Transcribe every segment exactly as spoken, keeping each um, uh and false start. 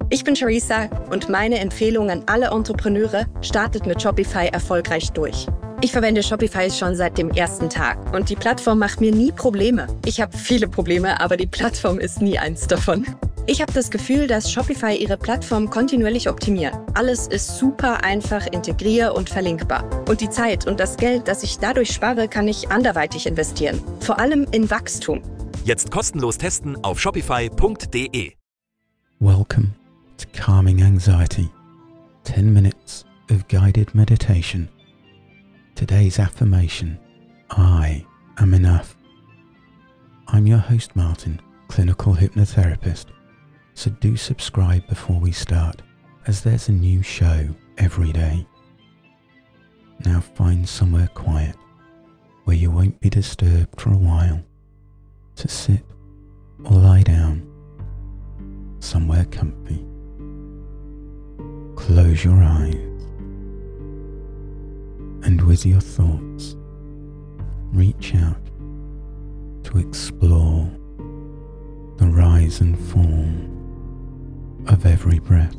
Ich bin Charissa und meine Empfehlung an alle Entrepreneure: startet mit Shopify erfolgreich durch. Ich verwende Shopify schon seit dem ersten Tag und die Plattform macht mir nie Probleme. Ich habe viele Probleme, aber die Plattform ist nie eins davon. Ich habe das Gefühl, dass Shopify ihre Plattform kontinuierlich optimiert. Alles ist super einfach integrier- und verlinkbar. Und die Zeit und das Geld, das ich dadurch spare, kann ich anderweitig investieren. Vor allem in Wachstum. Jetzt kostenlos testen auf shopify punkt de. Welcome to Calming Anxiety. ten minutes of guided meditation. Today's affirmation: I am enough. I'm your host Martin, clinical hypnotherapist. So do subscribe before we start, as there's a new show every day. Now find somewhere quiet, where you won't be disturbed for a while, to sit or lie down, somewhere comfy. Close your eyes, and with your thoughts, reach out to explore the rise and fall of every breath,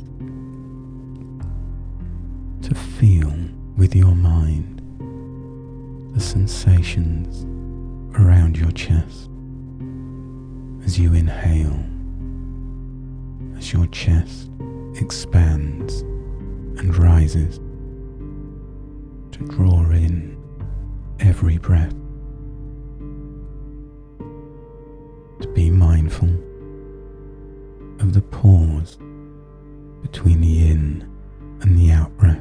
to feel with your mind the sensations around your chest as you inhale, as your chest expands and rises, to draw in every breath, to be mindful of the pause between the in and the out breath,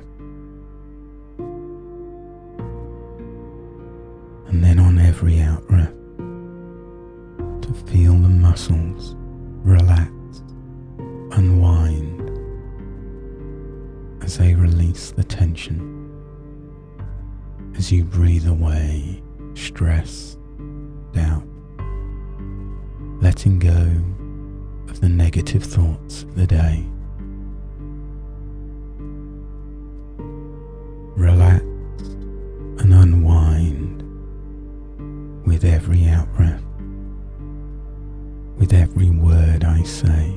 and then on every out breath to feel the muscles relax, unwind as they release the tension, as you breathe away stress, doubt, letting go of the negative thoughts of the day. Relax and unwind with every out breath, with every word I say.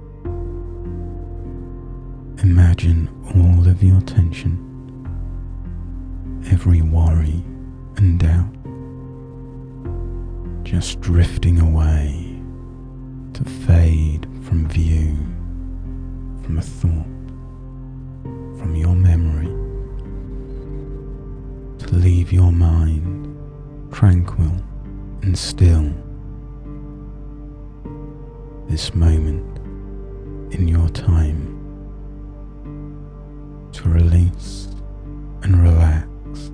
Imagine all of your tension, every worry and doubt, just drifting away, to fade from view, from a thought, from your memory, to leave your mind tranquil and still. This moment in your time to release and relax,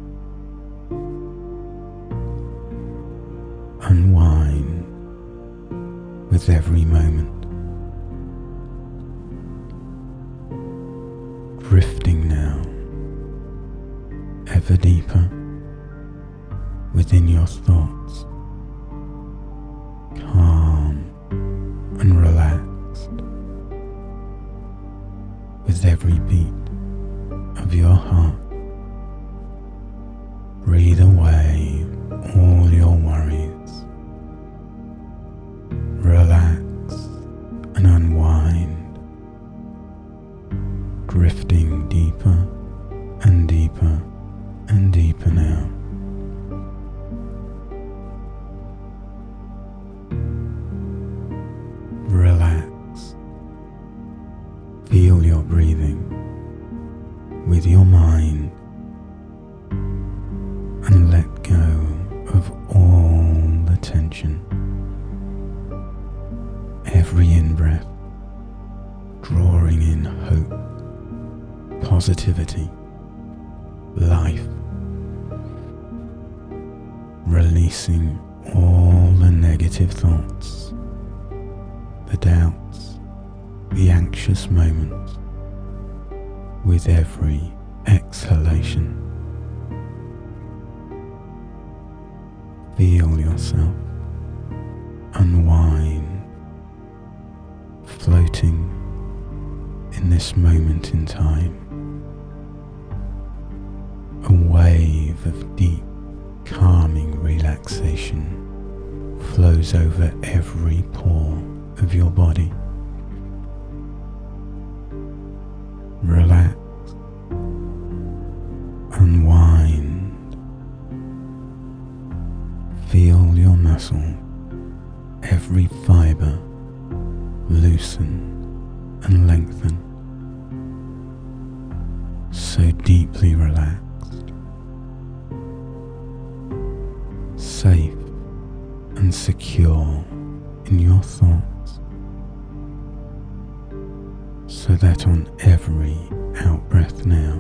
unwind with every moment, drifting now ever deeper within your thoughts, calm and relaxed with every beat of your heart. Breathe away all your worries. Relax and unwind, drifting deeper and deeper and deeper now. Relax. Feel your breathing with your mind and let go of all the tension. Every in-breath, drawing in hope, positivity, life, releasing all the negative thoughts, the doubts, the anxious moments, with every exhalation. Feel yourself unwind, floating in this moment in time. A wave of deep, calming relaxation flows over every pore of your body, Relax. Unwind. Feel your muscle, every fibre loosen and lengthen, so deeply relaxed, safe and secure in your thoughts, so that on every out-breath now,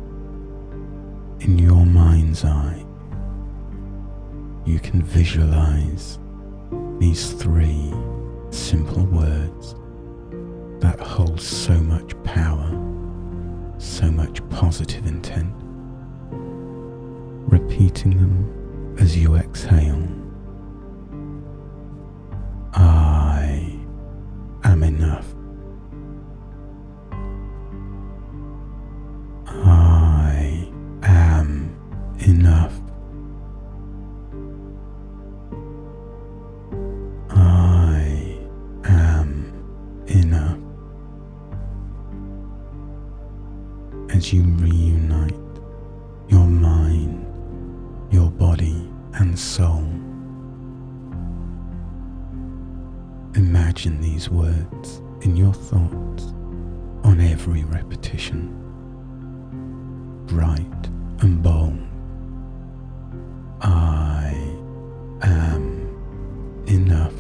in your mind's eye, you can visualize these three simple words that hold so much power, so much positive intent, repeating them as you exhale. I am enough. I am enough. I am enough. As you reunite your mind, your body and soul, imagine these words in your thoughts on every repetition, bright and bold. I am enough.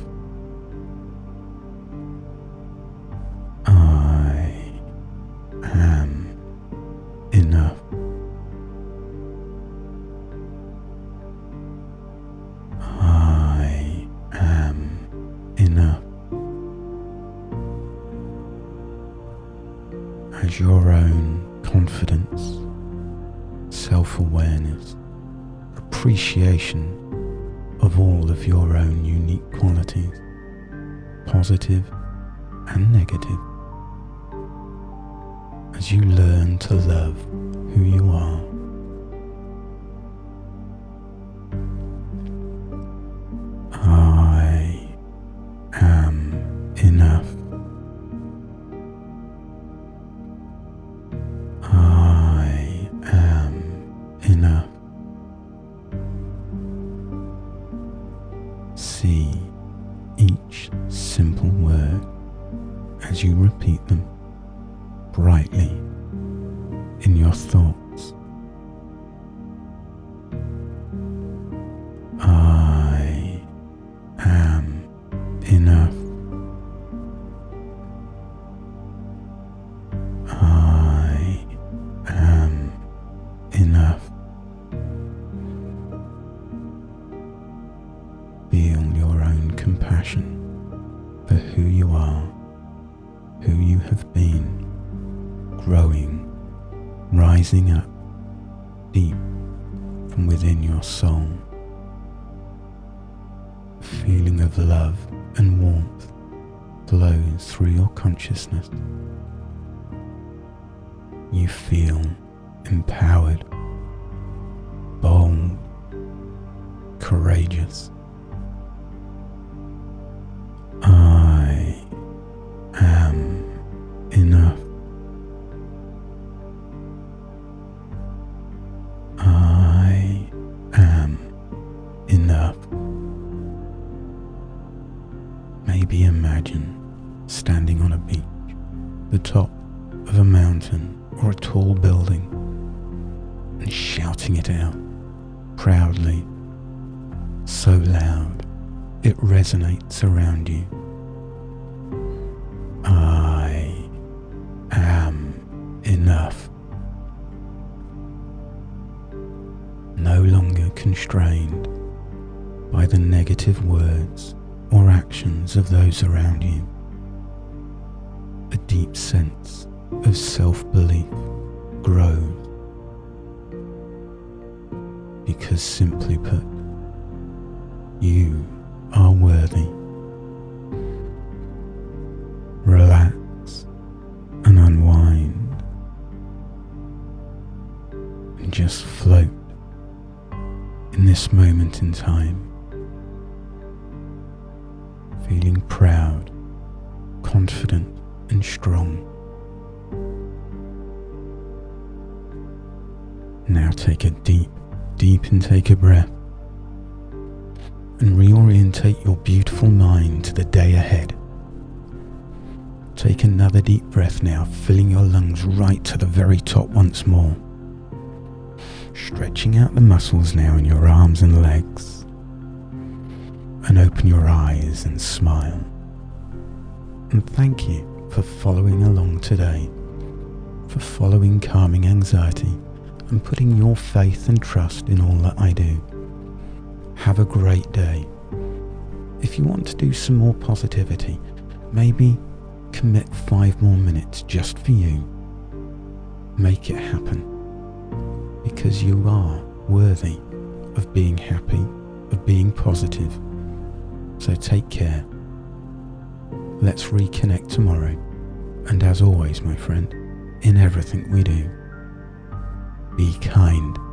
I am enough. I am enough. As your own confidence, self-awareness, appreciation of all of your own unique qualities, positive and negative, as you learn to love who you are. I am enough. I am enough. See each simple word as you repeat them brightly in your thoughts. I am enough. I am enough. Feel your own compassion for who you are, who you have been, growing, rising up deep from within your soul. A feeling of love and warmth flows through your consciousness. You feel empowered, bold, courageous. I am enough. I am enough. Maybe imagine standing on a beach, the top of a mountain or a tall building, and shouting it out proudly, so loud it resonates around you. I am enough. No longer constrained by the negative words or actions of those around you. A deep sense of self-belief grows, because simply put, you are worthy. Relax and unwind and just float in this moment in time, feeling proud, confident and strong, Take a deep, deep intake of breath and reorientate your beautiful mind to the day ahead. Take another deep breath now, filling your lungs right to the very top once more. Stretching out the muscles now in your arms and legs. And open your eyes and smile. And thank you for following along today, for following Calming Anxiety and putting your faith and trust in all that I do. Have a great day. If you want to do some more positivity, maybe commit five more minutes just for you. Make it happen. Because you are worthy of being happy, of being positive. So take care. Let's reconnect tomorrow. And as always, my friend, in everything we do, be kind.